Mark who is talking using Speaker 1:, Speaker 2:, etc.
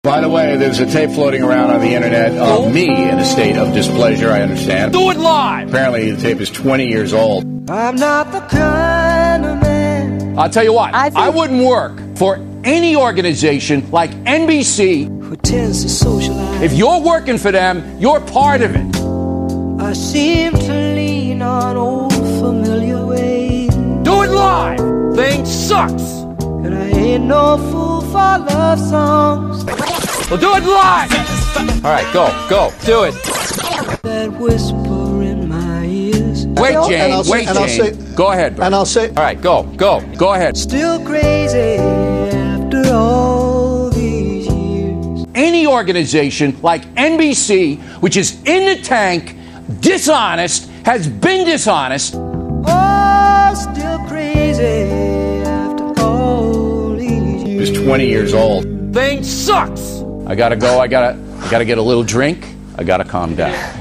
Speaker 1: By the way, there's a tape floating around on the internet of me in a state of displeasure, I understand.
Speaker 2: Do it live!
Speaker 1: Apparently the tape is 20 years old.
Speaker 3: I'm not the kind of man.
Speaker 2: I'll tell you what, I wouldn't work for any organization like NBC
Speaker 3: Who tends to socialize.
Speaker 2: if you're working for them, you're part of it.
Speaker 3: I seem to lean on old familiar ways.
Speaker 2: Do it live! Thing sucks!
Speaker 3: And I ain't no fool for love songs
Speaker 2: Well, do it live! All right, go, do it.
Speaker 3: that whisper in my ears.
Speaker 2: Wait, Jane, Jane. Go ahead, bro.
Speaker 4: And I'll say,
Speaker 2: All right, go ahead.
Speaker 3: Still crazy after all these years.
Speaker 2: Any organization like NBC, which is in the tank, dishonest, has been dishonest.
Speaker 3: Oh, still crazy after all these years.
Speaker 1: He's 20 years old.
Speaker 2: Thing sucks. I gotta go. I gotta get a little drink. I gotta calm down.